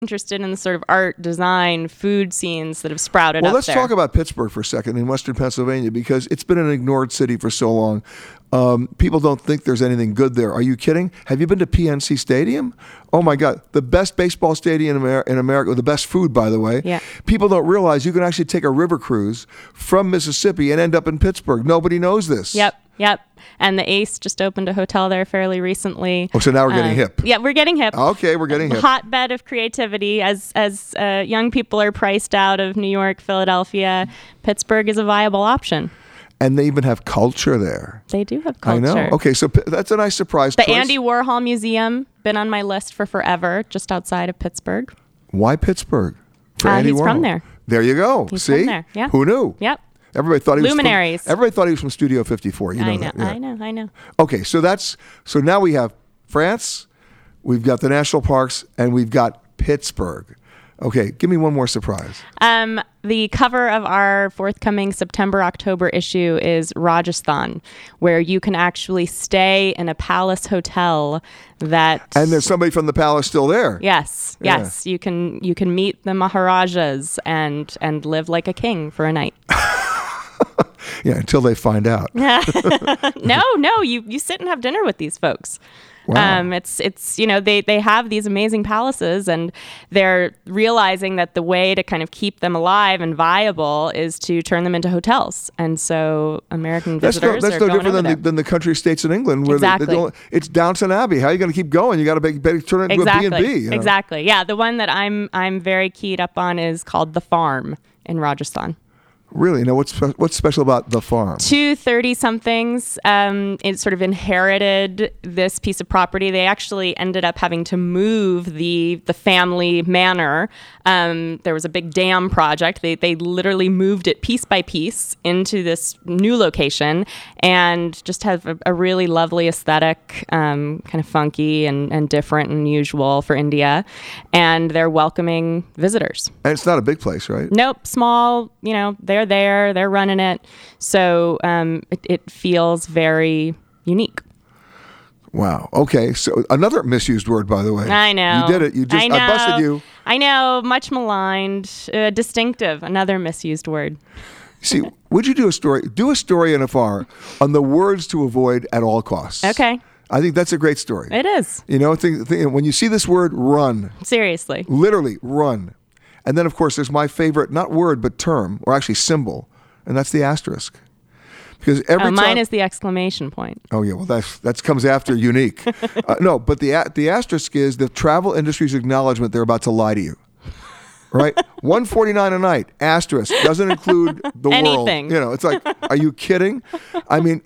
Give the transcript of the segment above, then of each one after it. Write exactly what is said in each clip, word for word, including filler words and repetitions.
interested in the sort of art, design, food scenes that have sprouted well, up let's there. talk about Pittsburgh for a second in Western Pennsylvania, because it's been an ignored city for so long. Um, people don't think there's anything good there. Are you kidding? Have you been to P N C Stadium? Oh my God, the best baseball stadium in, Amer- in America, the best food, by the way. Yeah. People don't realize you can actually take a river cruise from Mississippi and end up in Pittsburgh. Nobody knows this. Yep, yep. And the Ace just opened a hotel there fairly recently. Oh, so now we're getting Um, hip. Yeah, we're getting hip. Okay, we're getting hip. Hotbed of creativity. As as uh, young people are priced out of New York, Philadelphia, Pittsburgh is a viable option. And they even have culture there. They do have culture. I know. Okay, so P- that's a nice surprise. The choice. Andy Warhol Museum, been on my list for forever, just outside of Pittsburgh. Why Pittsburgh? For Uh, Andy he's Warhol. from there. There you go. He's See? from there, yeah. Who knew? Yep. Everybody thought he was Luminaries. From, everybody thought he was from Studio fifty-four. You know I know, that. Yeah. I know, I know. Okay, so that's so now we have France, we've got the national parks, and we've got Pittsburgh. Okay, give me one more surprise. Um, the cover of our forthcoming September-October issue is Rajasthan, where you can actually stay in a palace hotel that... And there's somebody from the palace still there. Yes, Yeah. yes. You can you can meet the Maharajas and and live like a king for a night. Yeah, until they find out. no, no, you you sit and have dinner with these folks. Wow. Um, it's it's you know they they have these amazing palaces, and they're realizing that the way to kind of keep them alive and viable is to turn them into hotels. And so American That's no, visitors that's are no going different over than the, there. than the country estates in England, where they- they Exactly. don't- it's Downton Abbey. How are you going to keep going? You got to make, make, turn it into Exactly. a B and B. you know? Exactly. Yeah, the one that I'm I'm very keyed up on is called The Farm in Rajasthan. Really? Now, what's spe- what's special about the farm? Two thirty-somethings um, it sort of inherited this piece of property. They actually ended up having to move the the family manor. Um, there was a big dam project. They they literally moved it piece by piece into this new location, and just have a, a really lovely aesthetic, um, kind of funky and, and different and unusual for India. And they're welcoming visitors. And it's not a big place, right? Nope, small, you know, they're there, they're running it. So um, it, it feels very unique. Wow. Okay. So another misused word, by the way. I know. You did it. You just I, know. I busted you. I know, much maligned, uh, distinctive, another misused word. See, would you do a story? Do a story in a far on the words to avoid at all costs. Okay. I think that's a great story. It is. You know, think, think, when you see this word, run. Seriously. Literally, run. And then, of course, there's my favorite, not word, but term, or actually symbol, and that's the asterisk. Because every Oh, time, mine is the exclamation point. Oh yeah, well that's that comes after unique. uh, no, but the a- the asterisk is the travel industry's acknowledgement they're about to lie to you. Right, one forty nine a night. Asterisk doesn't include the Anything. world. You know, it's like, are you kidding? I mean,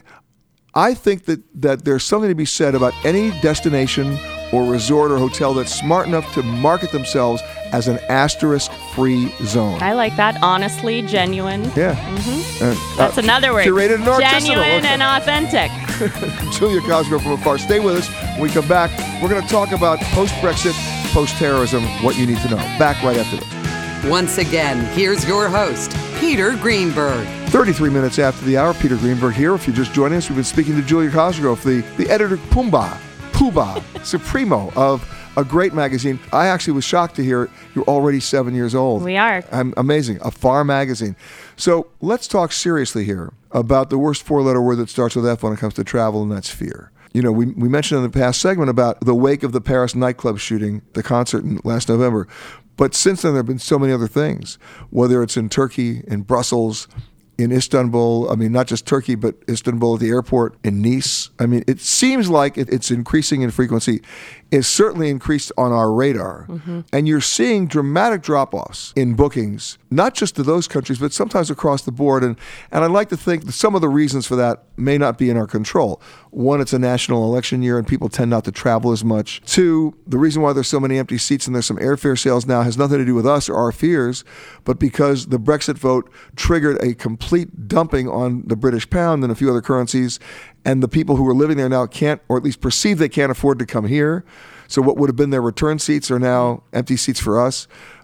I think that that there's something to be said about any destination or resort or hotel that's smart enough to market themselves as an asterisk-free zone. I like that. Honestly, genuine. Yeah. Mm-hmm. Uh, That's uh, another word. Curated and artisanal. Genuine Okay. and authentic. Julia Cosgrove from Afar. Stay with us. When we come back, we're going to talk about post-Brexit, post-terrorism, what you need to know. Back right after this. Once again, here's your host, Peter Greenberg. thirty-three minutes after the hour, Peter Greenberg here. If you're just joining us, we've been speaking to Julia Cosgrove, the, the editor Pumbaa, Poobah, Supremo of a great magazine. I actually was shocked to hear you're already seven years old. We are. I'm amazing. A Far magazine. So let's talk seriously here about the worst four-letter word that starts with F when it comes to travel, and that's fear. You know, we, we mentioned in the past segment about the wake of the Paris nightclub shooting, the concert in last November. But since then, there have been so many other things, whether it's in Turkey, in Brussels, in Istanbul. I mean, not just Turkey, but Istanbul at the airport, in Nice. I mean, it seems like it, it's increasing in frequency. It's certainly increased on our radar. Mm-hmm. And you're seeing dramatic drop-offs in bookings, not just to those countries, but sometimes across the board. And, and I'd like to think that some of the reasons for that may not be in our control. One, it's a national election year and people tend not to travel as much. Two, the reason why there's so many empty seats and there's some airfare sales now has nothing to do with us or our fears, but because the Brexit vote triggered a complete dumping on the British pound and a few other currencies, and the people who are living there now can't, or at least perceive they can't afford to come here. So what would have been their return seats are now empty seats for us. Uh,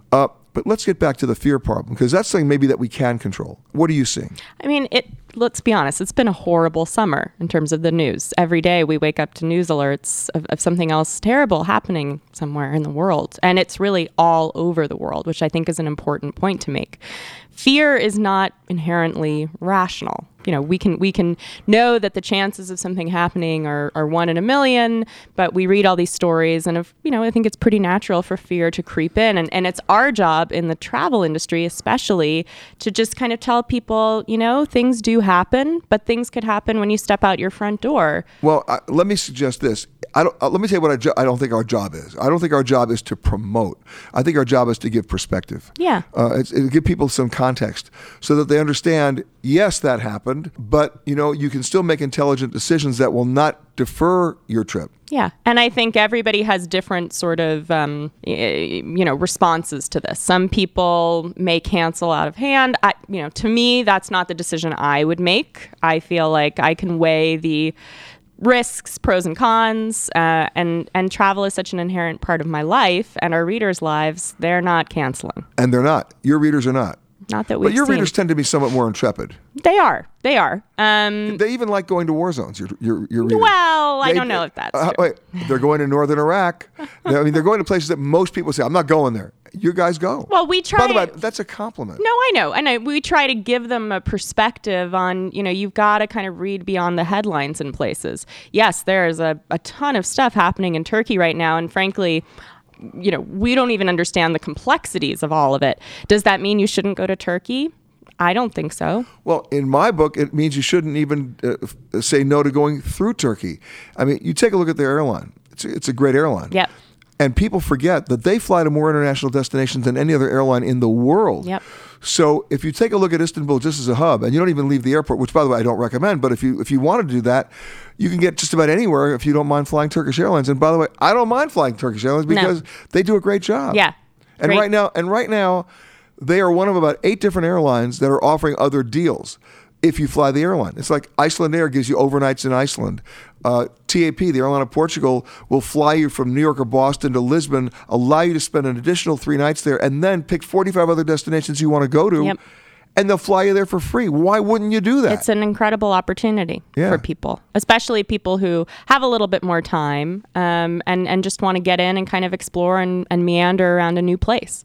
But let's get back to the fear problem, because that's something maybe that we can control. What are you seeing? I mean, it. Let's be honest, it's been a horrible summer in terms of the news. Every day we wake up to news alerts of, of something else terrible happening somewhere in the world. And it's really all over the world, which I think is an important point to make. Fear is not inherently rational. You know, we can we can know that the chances of something happening are, are one in a million, but we read all these stories, and if, you know, I think it's pretty natural for fear to creep in. And, and it's our job in the travel industry, especially, to just kind of tell people, you know, things do happen, but things could happen when you step out your front door. Well, uh, let me suggest this. I don't, uh, let me tell you what I, jo- I don't think our job is. I don't think our job is to promote. I think our job is to give perspective. Yeah. Uh, it's, it give people some context so that they understand, yes, that happened, but, you know, you can still make intelligent decisions that will not defer your trip. Yeah. And I think everybody has different sort of, um, y- you know, responses to this. Some people may cancel out of hand. I, you know, to me, that's not the decision I would make. I feel like I can weigh the risks, pros and cons, uh, and, and travel is such an inherent part of my life and our readers' lives. They're not canceling. And they're not. Your readers are not. Not that we've But your seen. readers tend to be somewhat more intrepid. They are. They are. Um, They even like going to war zones, your, your, your readers. well, I They- don't know if that's uh, true. Wait, they're going to northern Iraq. I mean, they're going to places that most people say, I'm not going there. You guys go. Well, we try. By the way, that's a compliment. No, I know. And I, we try to give them a perspective on, you know, you've got to kind of read beyond the headlines in places. Yes, there's a, a ton of stuff happening in Turkey right now. And frankly, you know, we don't even understand the complexities of all of it. Does that mean you shouldn't go to Turkey? I don't think so. Well, in my book, it means you shouldn't even uh, f- say no to going through Turkey. I mean, you take a look at their airline. It's a, it's a great airline. Yep. And people forget that they fly to more international destinations than any other airline in the world. Yep. So if you take a look at Istanbul just as a hub, and you don't even leave the airport, which, by the way, I don't recommend, but if you if you want to do that, you can get just about anywhere if you don't mind flying Turkish Airlines. And by the way, I don't mind flying Turkish Airlines because No. they do a great job. Yeah. And Great. right now, and right now, they are one of about eight different airlines that are offering other deals if you fly the airline. It's like Icelandair gives you overnights in Iceland. Uh, T A P, the airline of Portugal, will fly you from New York or Boston to Lisbon, allow you to spend an additional three nights there, and then pick forty-five other destinations you want to go to, Yep. and they'll fly you there for free. Why wouldn't you do that? It's an incredible opportunity Yeah. for people, especially people who have a little bit more time um, and, and just want to get in and kind of explore and, and meander around a new place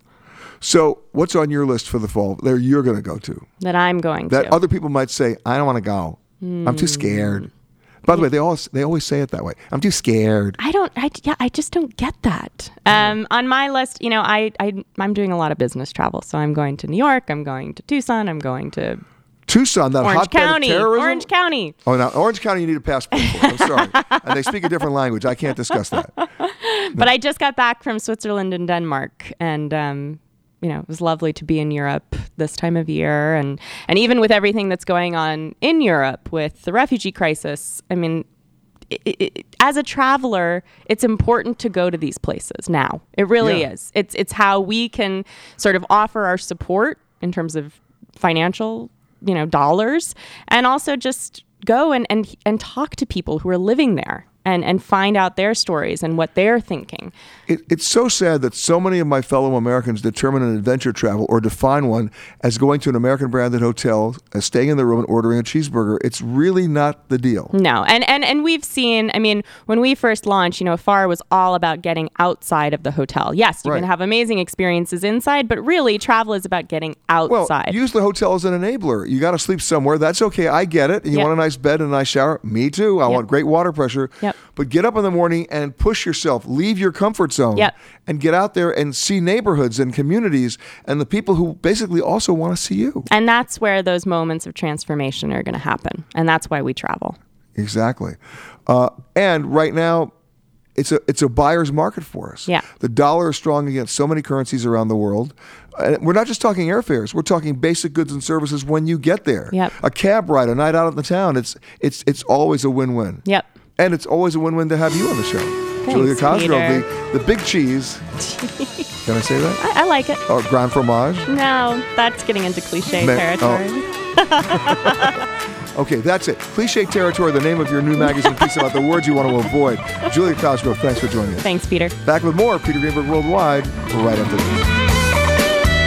So what's on your list for the fall that you're going to go to? that I'm going That to. other people might say, I don't want to go. I'm too scared. By the way, they always they always say it that way. I'm too scared. I don't, I, yeah, I just don't get that. Um, on my list, you know, I, I, I'm doing a lot of business travel. So I'm going to New York, I'm going to Tucson, I'm going to Tucson, that Orange hotbed County, of terrorism. Orange County. Oh, now Orange County, you need a passport for. I'm sorry, and they speak a different language. I can't discuss that. But I just got back from Switzerland and Denmark, and um, you know, it was lovely to be in Europe this time of year, and and even with everything that's going on in Europe with the refugee crisis. I mean, it, it, as a traveler, it's important to go to these places now. It really Yeah. is. It's it's how we can sort of offer our support in terms of financial, you know, dollars, and also just go and and and talk to people who are living there. And, and find out their stories and what they're thinking. It, it's so sad that so many of my fellow Americans determine an adventure travel or define one as going to an American branded hotel, uh, staying in the room and ordering a cheeseburger. It's really not the deal. No, and, and and we've seen, I mean, when we first launched, you know, Afar was all about getting outside of the hotel. Yes, you Right. can have amazing experiences inside, but really travel is about getting Well, outside. use the hotel as an enabler. You got to sleep somewhere. That's okay. I get it. And you Yep. want a nice bed and a nice shower. Me too. I Yep. want great water pressure. Yep. But get up in the morning and push yourself. Leave your comfort zone. Yep. And get out there and see neighborhoods and communities and the people who basically also want to see you. and that's where those moments of transformation are going to happen. And that's why we travel. Exactly. Uh, and right now, it's a it's a buyer's market for us. Yeah. The dollar is strong against so many currencies around the world. And we're not just talking airfares. We're talking basic goods and services when you get there. Yep. A cab ride, a night out in the town. It's it's it's always a win-win. Yep. And it's always a win-win to have you on the show. Julia Cosgrove, Peter. the, the big cheese. Can I say that? I, I like it. Oh, Grand Fromage. No, that's getting into cliche Ma- territory. Okay, that's it. Cliche Territory, the name of your new magazine piece about the words you want to avoid. Julia Cosgrove, thanks for joining us. Thanks, Peter. Back with more Peter Greenberg Worldwide right after this.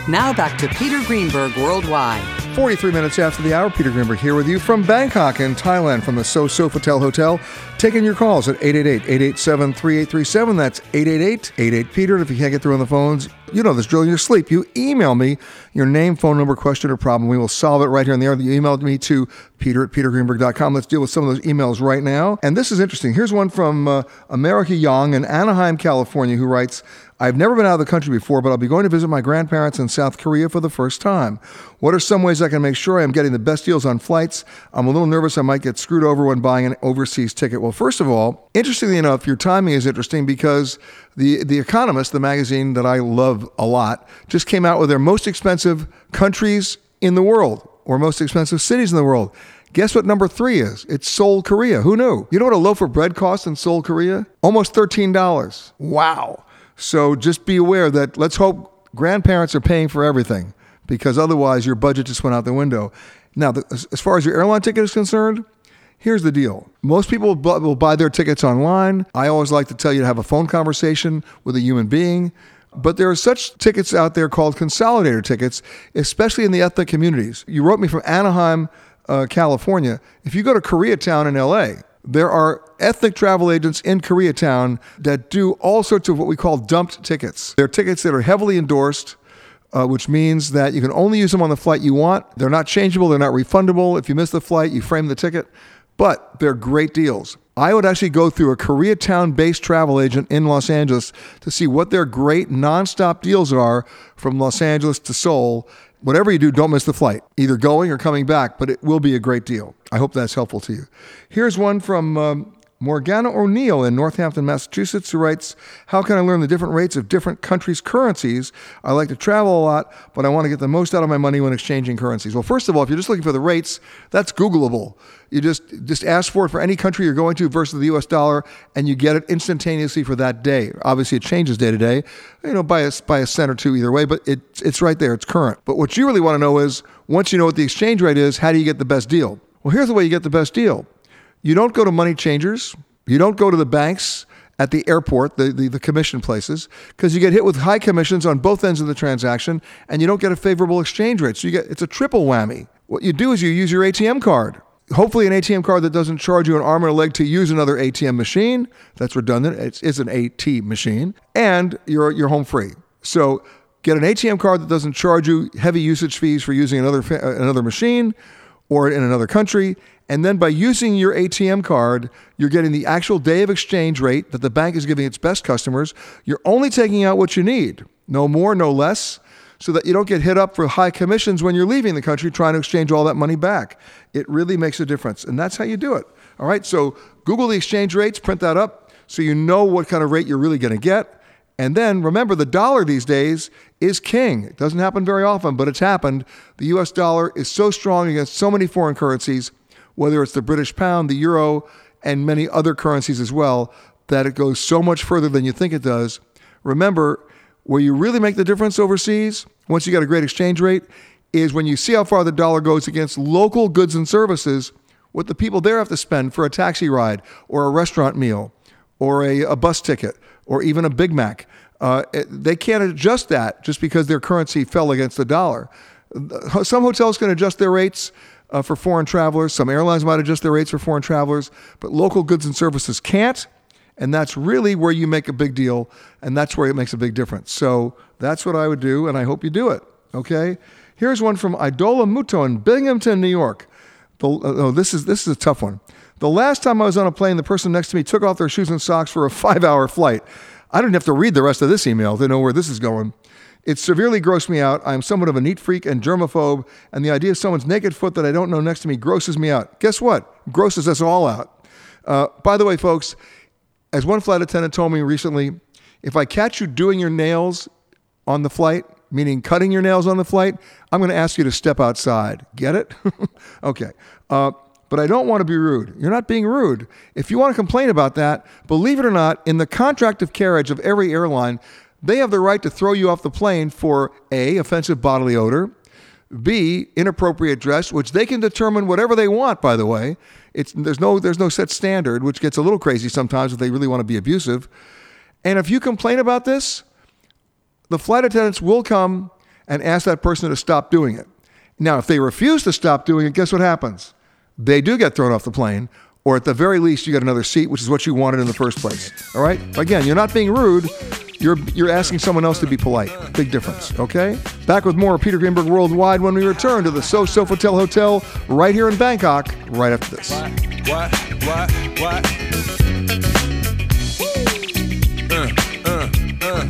Now back to Peter Greenberg Worldwide. forty-three minutes after the hour, Peter Greenberg here with you from Bangkok in Thailand from the So Sofitel Hotel. Taking your calls at eight eight eight, eight eight seven, three eight three seven. That's eight eight eight, eight eight, Peter. And if you can't get through on the phones, you know this drill in your sleep. You email me your name, phone number, question, or problem. We will solve it right here on the air. You emailed me to peter at peter greenberg dot com. Let's deal with some of those emails right now. And this is interesting. Here's one from uh, America Young in Anaheim, California, who writes, I've never been out of the country before, but I'll be going to visit my grandparents in South Korea for the first time. What are some ways I can make sure I'm getting the best deals on flights? I'm a little nervous I might get screwed over when buying an overseas ticket. Well, first of all, interestingly enough, your timing is interesting because the, the Economist, the magazine that I love a lot, just came out with their most expensive countries in the world, or most expensive cities in the world. Guess what number three is? It's Seoul, Korea. Who knew? You know what a loaf of bread costs in Seoul, Korea? Almost thirteen dollars. Wow. So just be aware that let's hope grandparents are paying for everything, because otherwise your budget just went out the window. Now, the, as far as your airline ticket is concerned, here's the deal. Most people will buy their tickets online. I always like to tell you to have a phone conversation with a human being. But there are such tickets out there called consolidator tickets, especially in the ethnic communities. You wrote me from Anaheim, uh, California. If you go to Koreatown in L A, there are ethnic travel agents in Koreatown that do all sorts of what we call dumped tickets. They're tickets that are heavily endorsed, uh, which means that you can only use them on the flight you want. They're not changeable. They're not refundable. If you miss the flight, you frame the ticket. But they're great deals. I would actually go through a Koreatown-based travel agent in Los Angeles to see what their great nonstop deals are from Los Angeles to Seoul. Whatever you do, don't miss the flight, either going or coming back, but it will be a great deal. I hope that's helpful to you. Here's one from um, Morgana O'Neill in Northampton, Massachusetts, who writes, how can I learn the different rates of different countries' currencies? I like to travel a lot, but I want to get the most out of my money when exchanging currencies. Well, first of all, if you're just looking for the rates, that's Googleable. You just just ask for it for any country you're going to versus the U S dollar, and you get it instantaneously for that day. Obviously, it changes day to day, you know, by a, by a cent or two either way, but it, it's right there. It's current. But what you really want to know is, once you know what the exchange rate is, how do you get the best deal? Well, here's the way you get the best deal. You don't go to money changers. You don't go to the banks at the airport, the, the, the commission places, because you get hit with high commissions on both ends of the transaction, and you don't get a favorable exchange rate. So you get it's a triple whammy. What you do is you use your A T M card. Hopefully an A T M card that doesn't charge you an arm and a leg to use another A T M machine. That's redundant. It's, it's an A T machine. And you're, you're home free. So get an A T M card that doesn't charge you heavy usage fees for using another another machine or in another country. And then by using your A T M card, you're getting the actual day of exchange rate that the bank is giving its best customers. You're only taking out what you need. No more, no less, so that you don't get hit up for high commissions when you're leaving the country trying to exchange all that money back. It really makes a difference, and that's how you do it. All right, so Google the exchange rates, print that up so you know what kind of rate you're really going to get. And then remember, the dollar these days is king. It doesn't happen very often, but it's happened. The U S dollar is so strong against so many foreign currencies, whether it's the British pound, the euro, and many other currencies as well, that it goes so much further than you think it does. Remember, where you really make the difference overseas, once you got a great exchange rate, is when you see how far the dollar goes against local goods and services, what the people there have to spend for a taxi ride or a restaurant meal or a, a bus ticket or even a Big Mac. Uh, they can't adjust that just because their currency fell against the dollar. Some hotels can adjust their rates uh, for foreign travelers. Some airlines might adjust their rates for foreign travelers, but local goods and services can't. And that's really where you make a big deal, and that's where it makes a big difference. So that's what I would do, and I hope you do it, okay? Here's one from Idola Muto in Binghamton, New York. The, uh, oh, this is this is a tough one. The last time I was on a plane, the person next to me took off their shoes and socks for a five-hour flight. I didn't have to read the rest of this email to know where this is going. It severely grossed me out. I am somewhat of a neat freak and germaphobe, and the idea of someone's naked foot that I don't know next to me grosses me out. Guess what? Grosses us all out. Uh, by the way, folks, as one flight attendant told me recently, if I catch you doing your nails on the flight, meaning cutting your nails on the flight, I'm going to ask you to step outside. Get it? Okay. Uh, but I don't want to be rude. You're not being rude. If you want to complain about that, believe it or not, in the contract of carriage of every airline, they have the right to throw you off the plane for A, offensive bodily odor, B, inappropriate dress, which they can determine whatever they want, by the way. It's, there's no there's no set standard, which gets a little crazy sometimes if they really want to be abusive. And if you complain about this, the flight attendants will come and ask that person to stop doing it. Now, if they refuse to stop doing it, guess what happens? They do get thrown off the plane, or at the very least, you get another seat, which is what you wanted in the first place. All right? Again, you're not being rude. You're you're asking someone else to be polite. Big difference, okay? Back with more Peter Greenberg Worldwide when we return to the So Sofitel Hotel right here in Bangkok, right after this. What? What? What? Uh, uh, uh,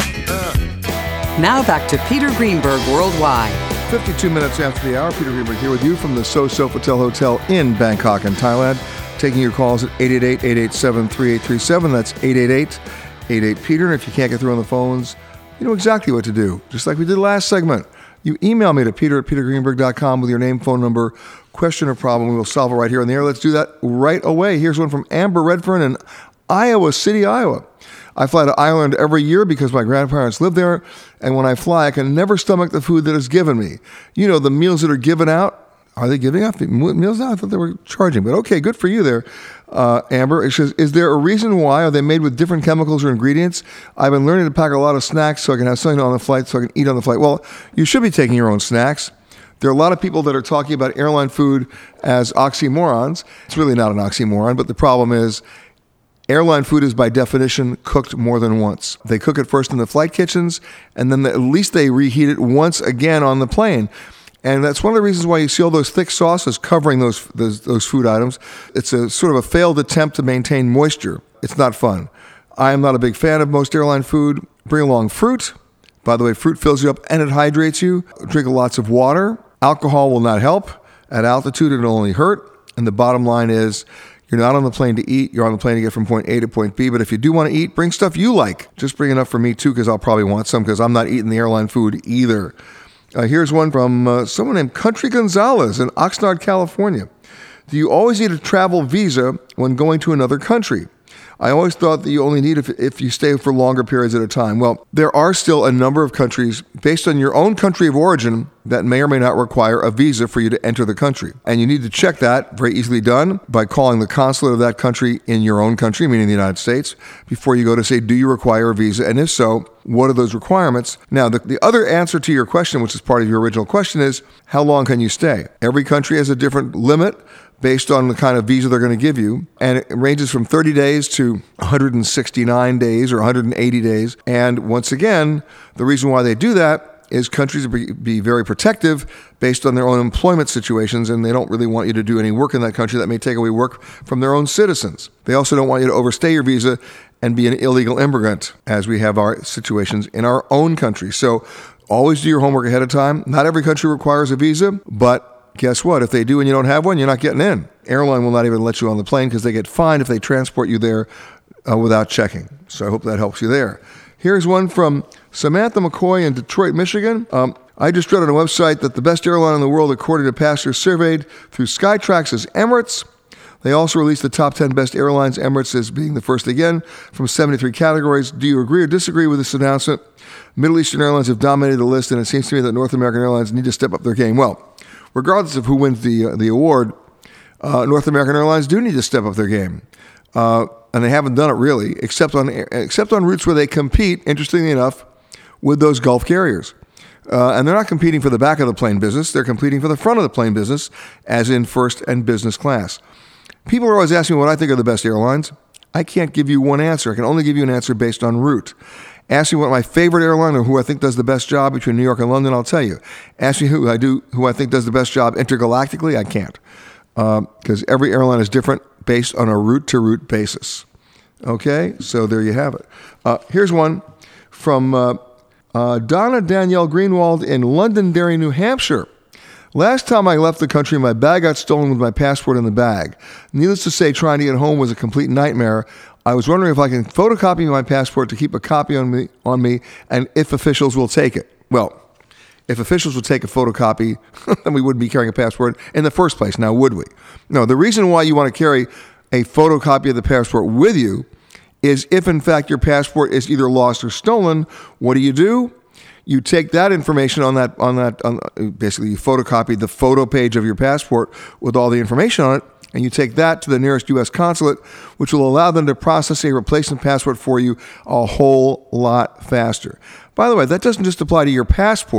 uh. Now back to Peter Greenberg Worldwide. fifty-two minutes after the hour, Peter Greenberg here with you from the So Sofitel Hotel in Bangkok in Thailand. Taking your calls at eight eight eight, eight eight seven, three eight three seven. That's eight eight eight, eight eight, Peter. And if you can't get through on the phones, you know exactly what to do. Just like we did last segment. You email me to peter at peter greenberg dot com with your name, phone number, question or problem. We will solve it right here on the air. Let's do that right away. Here's one from Amber Redfern in Iowa City, Iowa. I fly to Ireland every year because my grandparents live there, and when I fly, I can never stomach the food that is given me. You know, the meals that are given out. Are they giving out meals now? I thought they were charging, but okay, good for you there, uh, Amber. It says, is there a reason why? Are they made with different chemicals or ingredients? I've been learning to pack a lot of snacks so I can have something on the flight so I can eat on the flight. Well, you should be taking your own snacks. There are a lot of people that are talking about airline food as oxymorons. It's really not an oxymoron, but the problem is airline food is by definition cooked more than once. They cook it first in the flight kitchens, and then at least they reheat it once again on the plane. And that's one of the reasons why you see all those thick sauces covering those, those those food items. It's a sort of a failed attempt to maintain moisture. It's not fun. I am not a big fan of most airline food. Bring along fruit. By the way, fruit fills you up and it hydrates you. Drink lots of water. Alcohol will not help. At altitude, it'll only hurt. And the bottom line is, you're not on the plane to eat. You're on the plane to get from point A to point B. But if you do want to eat, bring stuff you like. Just bring enough for me, too, because I'll probably want some, because I'm not eating the airline food either. Uh, here's one from uh, someone named Country Gonzalez in Oxnard, California. Do you always need a travel visa when going to another country? I always thought that you only need it if, if you stay for longer periods at a time. Well, there are still a number of countries based on your own country of origin that may or may not require a visa for you to enter the country. And you need to check that, very easily done, by calling the consulate of that country in your own country, meaning the United States, before you go to say, do you require a visa? And if so, what are those requirements? Now, the, the other answer to your question, which is part of your original question, is how long can you stay? Every country has a different limit based on the kind of visa they're going to give you. And it ranges from thirty days to one hundred sixty-nine days or one hundred eighty days. And once again, the reason why they do that is countries be, be very protective based on their own employment situations, and they don't really want you to do any work in that country that may take away work from their own citizens. They also don't want you to overstay your visa and be an illegal immigrant, as we have our situations in our own country. So always do your homework ahead of time. Not every country requires a visa, but guess what? If they do and you don't have one, you're not getting in. Airline will not even let you on the plane because they get fined if they transport you there uh, without checking. So I hope that helps you there. Here's one from Samantha McCoy in Detroit, Michigan. Um, I just read on a website that the best airline in the world, according to passengers surveyed through Skytrax, is Emirates. They also released the top ten best airlines, Emirates as being the first again, from seventy-three categories. Do you agree or disagree with this announcement? Middle Eastern airlines have dominated the list, and it seems to me that North American airlines need to step up their game. Well, regardless of who wins the uh, the award, uh, North American airlines do need to step up their game. Uh, and they haven't done it really, except on except on routes where they compete, interestingly enough, with those Gulf carriers. Uh, and they're not competing for the back of the plane business. They're competing for the front of the plane business, as in first and business class. People are always asking me what I think are the best airlines. I can't give you one answer. I can only give you an answer based on route. Ask me what my favorite airline or who I think does the best job between New York and London, I'll tell you. Ask me who I do, who I think does the best job intergalactically, I can't. Because uh, every airline is different based on a route-to-route basis. Okay, so there you have it. Uh, here's one from uh, uh, Donna Danielle Greenwald in Londonderry, New Hampshire. Last time I left the country, my bag got stolen with my passport in the bag. Needless to say, trying to get home was a complete nightmare. I was wondering if I can photocopy my passport to keep a copy on me, on me, and if officials will take it. Well, if officials would take a photocopy, then we wouldn't be carrying a passport in the first place, now would we? No, the reason why you want to carry a photocopy of the passport with you is if, in fact, your passport is either lost or stolen, what do you do? You take that information on that, on that, on, basically you photocopy the photo page of your passport with all the information on it, and you take that to the nearest U S consulate, which will allow them to process a replacement passport for you a whole lot faster. By the way, that doesn't just apply to your passport.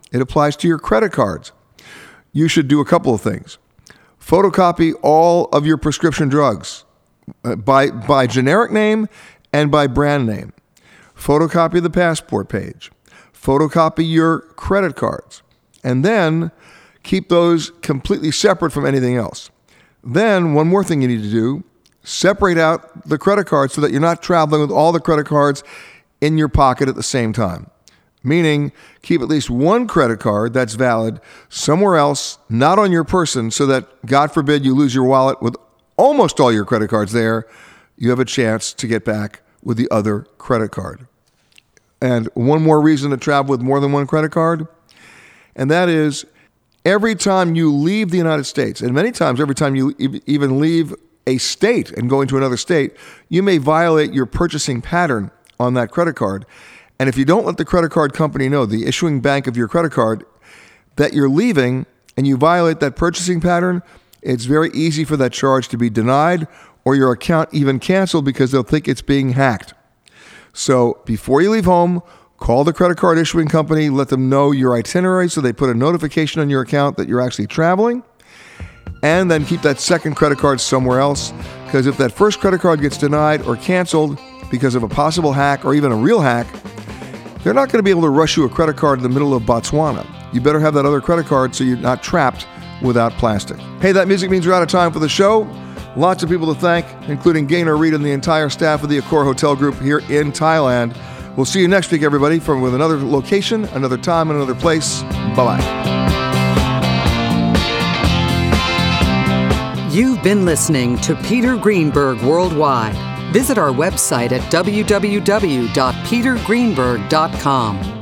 It applies to your credit cards. You should do a couple of things. Photocopy all of your prescription drugs uh, by, by generic name and by brand name. Photocopy the passport page. Photocopy your credit cards. And then keep those completely separate from anything else. Then one more thing you need to do, separate out the credit cards so that you're not traveling with all the credit cards in your pocket at the same time. Meaning, keep at least one credit card that's valid somewhere else, not on your person, so that, God forbid, you lose your wallet with almost all your credit cards there, you have a chance to get back with the other credit card. And one more reason to travel with more than one credit card, and that is every time you leave the United States, and many times every time you even leave a state and go into another state, you may violate your purchasing pattern on that credit card. And if you don't let the credit card company know, the issuing bank of your credit card, that you're leaving and you violate that purchasing pattern, it's very easy for that charge to be denied or your account even canceled because they'll think it's being hacked. So before you leave home, call the credit card issuing company, let them know your itinerary so they put a notification on your account that you're actually traveling, and then keep that second credit card somewhere else, because if that first credit card gets denied or canceled because of a possible hack or even a real hack, they're not going to be able to rush you a credit card in the middle of Botswana. You better have that other credit card so you're not trapped without plastic. Hey, that music means we're out of time for the show. Lots of people to thank, including Gaynor Reed and the entire staff of the Accor Hotel Group here in Thailand. We'll see you next week, everybody, from with another location, another time, and another place. Bye-bye. You've been listening to Peter Greenberg Worldwide. Visit our website at w w w dot peter greenberg dot com.